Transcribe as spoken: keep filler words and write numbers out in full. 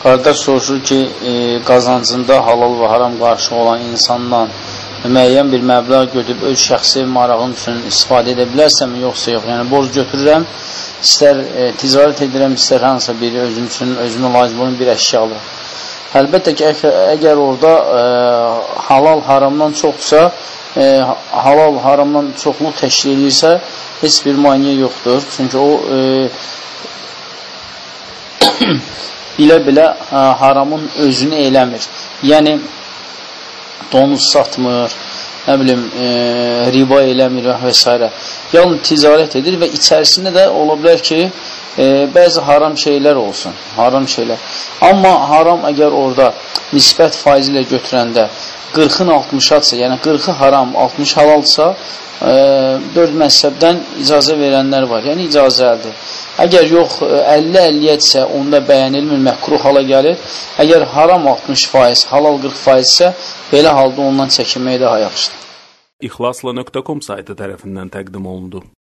Qardaş soruşur ki, e, qazancında halal və haram qarşı olan insandan müəyyən bir məbləğ götürüb öz şəxsi marağın üçün istifadə edə bilərsəm, yoxsa yox? Yəni, borc götürürəm, istər e, ticarət edirəm, istər hansısa biri özüm üçün, özümə lazım olan bir əşya alır. Əlbəttə ki, ə, əgər orada e, halal haramdan çoxsa, e, halal haramdan çoxluq təşkil edirsə, heç bir maniyə yoxdur. Çünki o e, bilə-bilə haramın özünü eləmir. Yəni, donuz satmır, nə bilim, e, riba eləmir və s. Yalnız ticarət edir və içərisində də ola bilər ki, e, bəzi haram şeylər olsun, haram şeylər. Amma haram əgər orada nisbət faizi ilə götürəndə qırxın altmışadsa, yəni qırxı haram, altmış halalsa, e, dörd məzhəbdən icazə verənlər var, yəni icazəlidir. Əgər yox, əlli əlliyyətsə, onda bəyənilmir, məhkruh hala gəlir. Əgər haram altmış faiz, halal qırx faiz isə, belə halda ondan çəkinmək daha yaxşıdır. İxlasla nöqtə com saytı tərəfindən təqdim olundu.